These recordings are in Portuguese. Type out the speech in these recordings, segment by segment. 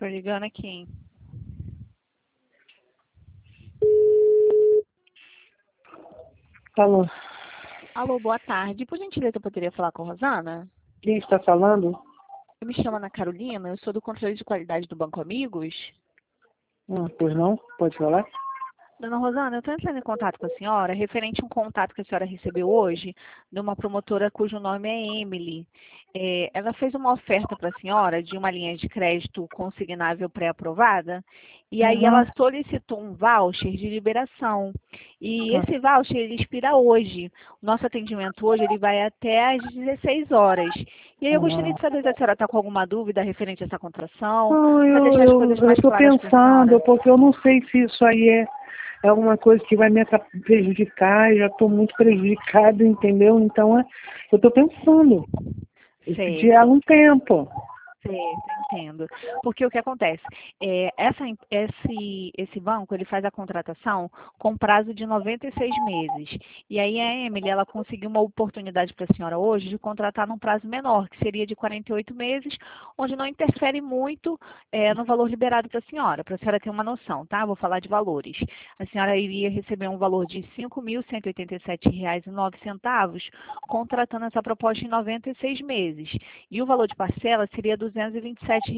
Tô ligando aqui. Alô, Alô, boa tarde. Por gentileza, eu poderia falar com a Rosana? quem está falando? Eu me chamo Ana Carolina, eu sou do controle de qualidade do Banco Amigos. Pois não? Pode falar? Dona Rosana, eu estou entrando em contato com a senhora, referente a um contato que a senhora recebeu hoje, de uma promotora cujo nome é Emily. Ela fez uma oferta para a senhora de uma linha de crédito consignável pré-aprovada, e aí ela Uhum. solicitou um voucher de liberação. E Ah, esse voucher, ele expira hoje. O nosso atendimento hoje, ele vai até às 16 horas. E aí eu gostaria ah. de saber se a senhora está com alguma dúvida referente a essa contratação, Não, para deixar as coisas eu mais estou claras para a pensando, senhora. porque eu não sei se isso aí é alguma coisa que vai me prejudicar, eu já estou muito prejudicado, entendeu? Então, eu estou pensando. Eu pedi ela Certo. um tempo. Certo, entendo. Porque o que acontece? Esse banco, ele faz a contratação com prazo de 96 meses. E aí a Emily, ela conseguiu uma oportunidade para a senhora hoje de contratar num prazo menor, que seria de 48 meses, onde não interfere muito no valor liberado para a senhora ter uma noção, tá? Vou falar de valores. A senhora iria receber um valor de R$ 5.187,09, contratando essa proposta em 96 meses. E o valor de parcela seria R$ 227.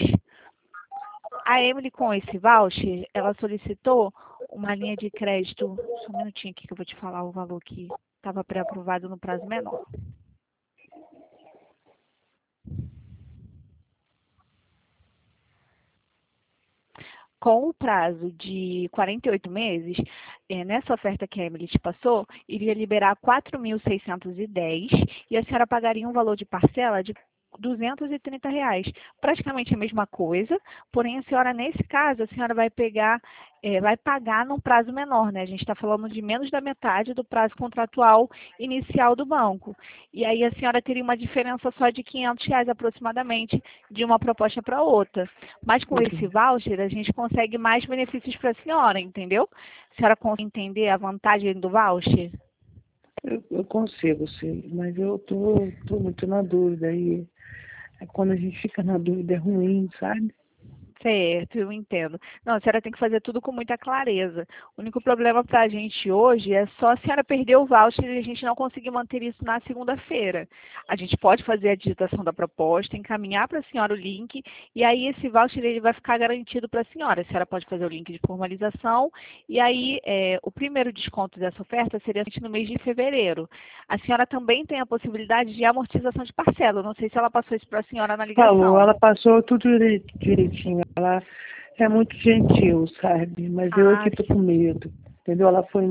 A Emily, com esse voucher, ela solicitou uma linha de crédito. Só um minutinho aqui que eu vou te falar o valor que estava pré-aprovado no prazo menor. Com o prazo de 48 meses, nessa oferta que a Emily te passou, iria liberar 4.610 e a senhora pagaria um valor de parcela de R$ 230. Praticamente a mesma coisa, porém a senhora, nesse caso, a senhora vai pagar num prazo menor, né? A gente está falando de menos da metade do prazo contratual inicial do banco. E aí a senhora teria uma diferença só de R$ 500 aproximadamente de uma proposta para outra. Mas com esse voucher, a gente consegue mais benefícios para a senhora, entendeu? A senhora consegue entender a vantagem do voucher? Eu consigo, sim, mas eu tô muito na dúvida. E quando a gente fica na dúvida é ruim, sabe? Certo, eu entendo. Não, a senhora tem que fazer tudo com muita clareza. O único problema para a gente hoje é só a senhora perder o voucher e a gente não conseguir manter isso na segunda-feira. A gente pode fazer a digitação da proposta, encaminhar para a senhora o link e aí esse voucher ele vai ficar garantido para a senhora. A senhora pode fazer o link de formalização e aí o primeiro desconto dessa oferta seria no mês de fevereiro. A senhora também tem a possibilidade de amortização de parcela. Eu não sei se ela passou isso para a senhora na Falou, ligação. ela passou tudo direitinho. Ela é muito gentil, sabe? Mas eu Ah, aqui tô com medo, entendeu? Ela foi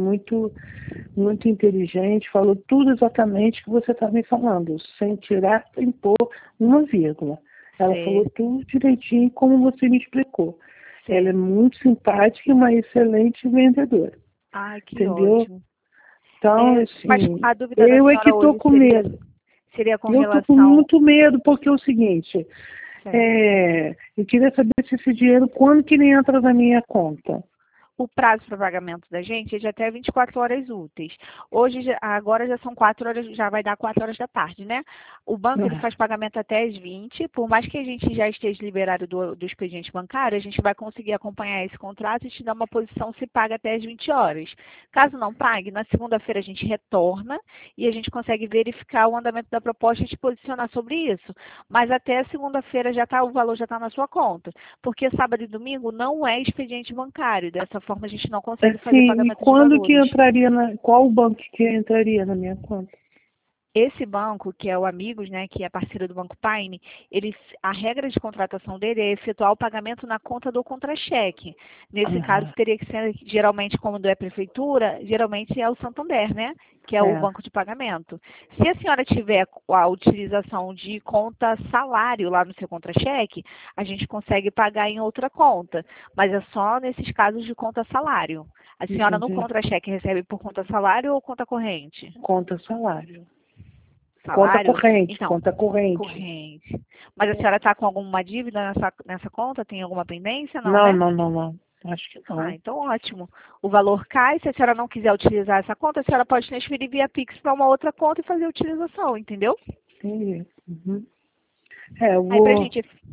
muito inteligente, falou tudo exatamente o que você está me falando, sem tirar, sem pôr uma vírgula. Ela falou certo. tudo direitinho como você me explicou. Ela é Certo. muito simpática e uma excelente vendedora, Ai, que entendeu? ótimo. Então, Mas assim, a dúvida da eu é que senhora tô hoje com medo. seria com Eu tô com relação. muito medo, porque é o seguinte, Certo. eu queria saber se esse dinheiro, quando que ele entra na minha conta? O prazo para pagamento da gente é de até 24 horas úteis. Hoje, agora já são 4 horas, já vai dar 4 horas da tarde, né? O banco ele faz pagamento até às 20. Por mais que a gente já esteja liberado do expediente bancário, a gente vai conseguir acompanhar esse contrato e te dar uma posição se paga até às 20 horas. Caso não pague, na segunda-feira a gente retorna e a gente consegue verificar o andamento da proposta e te posicionar sobre isso. Mas até segunda-feira o valor já está na sua conta. Porque sábado e domingo não é expediente bancário. Dessa forma, a gente não consegue fazer Assim, e pagamento de quando que valores. entraria qual banco que entraria na minha conta? Esse banco, que é o Amigos, né, que é parceiro do Banco Paine, a regra de contratação dele é efetuar o pagamento na conta do contra-cheque. Nesse caso, Ah, teria que ser, geralmente, como é prefeitura, geralmente é o Santander, né, que é o é. banco de pagamento. Se a senhora tiver a utilização de conta salário lá no seu contra-cheque, a gente consegue pagar em outra conta, mas é só nesses casos de conta salário. A senhora no Entendi. contra-cheque recebe por conta salário ou conta corrente? Conta salário. Conta Salário? corrente, Então, conta corrente. corrente. Mas a senhora está com alguma dívida nessa conta? Tem alguma pendência? Não, Não, né? não, não, não. Acho que Ah, não. então ótimo. O valor cai, se a senhora não quiser utilizar essa conta, a senhora pode transferir via Pix para uma outra conta e fazer a utilização, entendeu? Entendi. Uhum. É, eu Aí pra vou. gente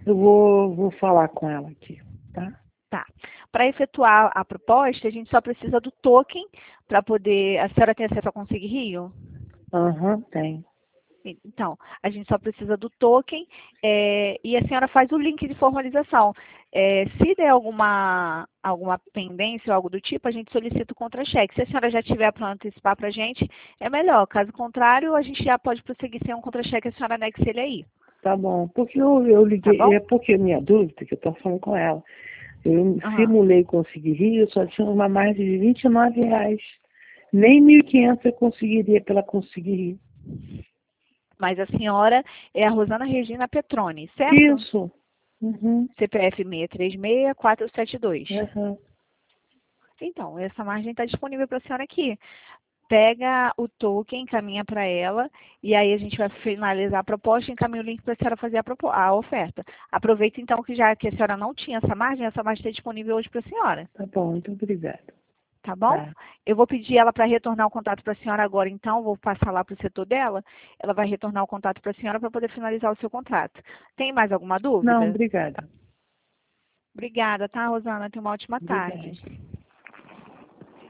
Eu vou falar com ela aqui, tá? Tá. Para efetuar a proposta, a gente só precisa do token para poder... A senhora tem acesso ao Consegue Rio? Aham, tem. Então, a gente só precisa do token e a senhora faz o link de formalização. Se der alguma pendência ou algo do tipo, a gente solicita o contra-cheque. Se a senhora já tiver para antecipar para a gente, é melhor. Caso contrário, a gente já pode prosseguir sem um contra-cheque, a senhora anexa ele aí. Tá bom. Porque eu Tá liguei, bom? é porque minha dúvida, que eu estou falando com ela. Eu Aham. simulei Conseguir Rio, só tinha uma margem de R$ 29. Nem 1.500 eu conseguiria pela Conseguir Rio. Mas a senhora é a Rosana Regina Petroni, certo? Isso. Uhum. CPF 636-472. Uhum. Então, essa margem está disponível para a senhora aqui. Pega o token, encaminha para ela, e aí a gente vai finalizar a proposta e encaminha o link para a senhora fazer a oferta. Aproveita então que já que a senhora não tinha essa margem está disponível hoje para a senhora. Tá bom, muito obrigada. Tá bom? Tá. Eu vou pedir ela para retornar o contato para a senhora agora, então, vou passar lá para o setor dela, ela vai retornar o contato para a senhora para poder finalizar o seu contrato. Tem mais alguma Não, dúvida? obrigada. Obrigada, tá, Rosana? Tenha uma ótima Obrigada. tarde.